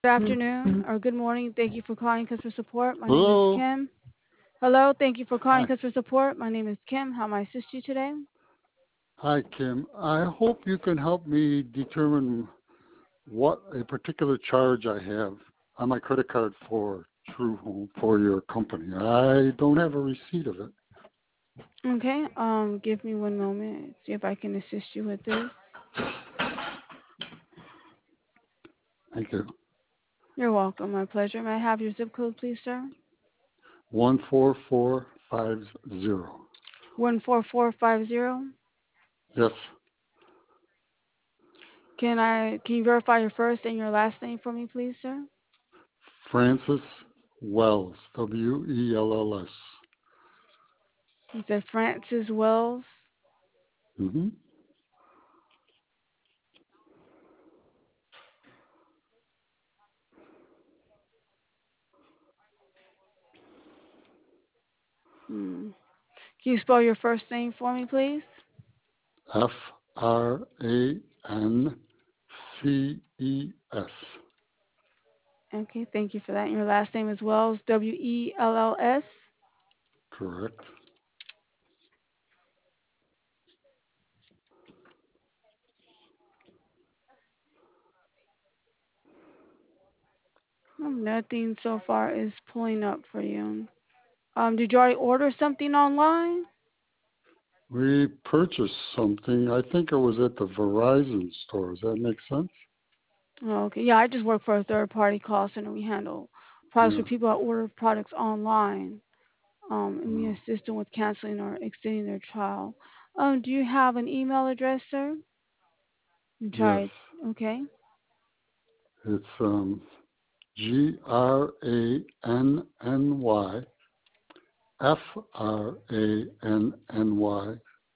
Good afternoon or good morning. Thank you for calling customer support. My name is Hello. Kim. Hello, thank you for calling Hi. customer support. My name is Kim. How may I assist you today? Hi, Kim. I hope you can help me determine what a particular charge I have on my credit card for True Home for your company. I don't have a receipt of it. Okay, give me one moment. See if I can assist you with this. Thank you. You're welcome. My pleasure. May I have your zip code, please, sir? 14450. 14450. Yes. Can you verify your first and your last name for me, please, sir? Francis Wells. Wells. You said Francis Wells. Mm-hmm. Hmm. Can you spell your first name for me, please? Frances. Okay, thank you for that. And your last name is Wells, Wells. Correct. Nothing so far is pulling up for you. Did you already order something online? We purchased something. I think it was at the Verizon store. Does that make sense? Oh, okay. Yeah, I just work for a third party call center. We handle products for Yeah. people that order products online. And we Oh, assist them with canceling or extending their trial. Do you have an email address, sir? You yes. tried. Okay. It's GRANNY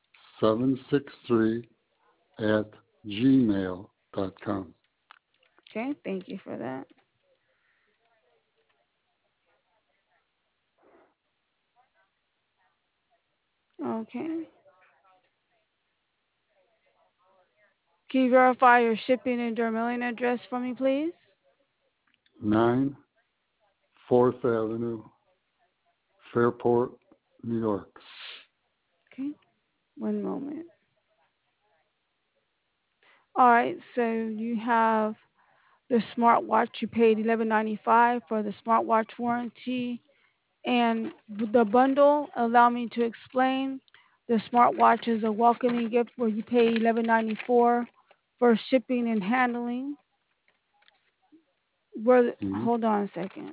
763 at gmail.com. Okay. Thank you for that. Okay. Can you verify your shipping and your mailing address for me, please? 9 4th Avenue, Fairport, New York. Okay. One moment. All right. So you have the smartwatch. You paid 11.95 for the smartwatch warranty and the bundle. Allow me to explain. The smartwatch is a welcoming gift where you pay 11.94 for shipping and handling. Mm-hmm. Hold on a second.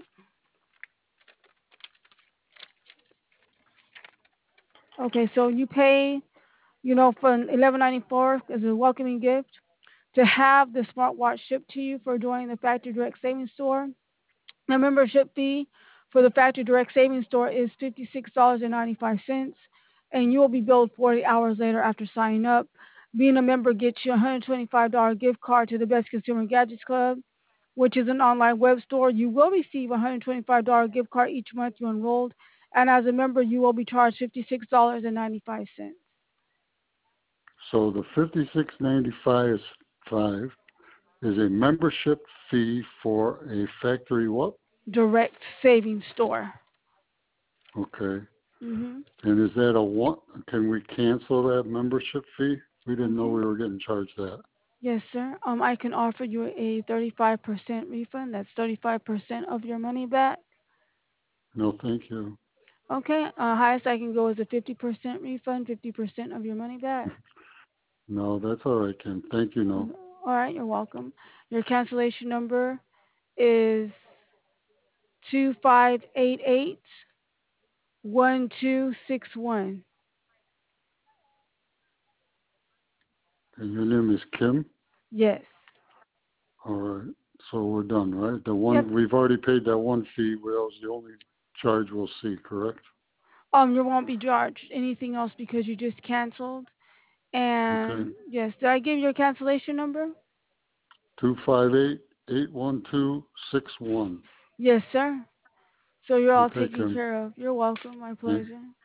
Okay, so you pay, for 11.94 as a welcoming gift to have the smartwatch shipped to you for joining the Factory Direct Savings Store. The membership fee for the Factory Direct Savings Store is $56.95, and you will be billed 40 hours later after signing up. Being a member gets you a $125 gift card to the Best Consumer Gadgets Club, which is an online web store. You will receive a $125 gift card each month you enrolled, and as a member, you will be charged $56.95. So the 56.95 is a membership fee for a factory what? Direct Savings Store. Okay. Mhm. And is that a one? Can we cancel that membership fee? We didn't know Okay. we were getting charged that. Yes, sir. I can offer you a 35% refund. That's 35% of your money back. No, thank you. Okay. Highest I can go is a 50% refund, 50% of your money back. No, that's all right, Kim. Thank you. No. All right, you're welcome. Your cancellation number is 2588 1261. And your name is Kim. Yes. All right. So we're done, right? The Yep. one we've already paid that one fee. Well, was the only charge we'll see, correct? You won't be charged anything else because you just canceled. Okay. And yes, did I give you your cancellation number? 258-812-61. Yes, sir. So you're all Okay, taken Kim. care of. You're welcome. My Thank, pleasure.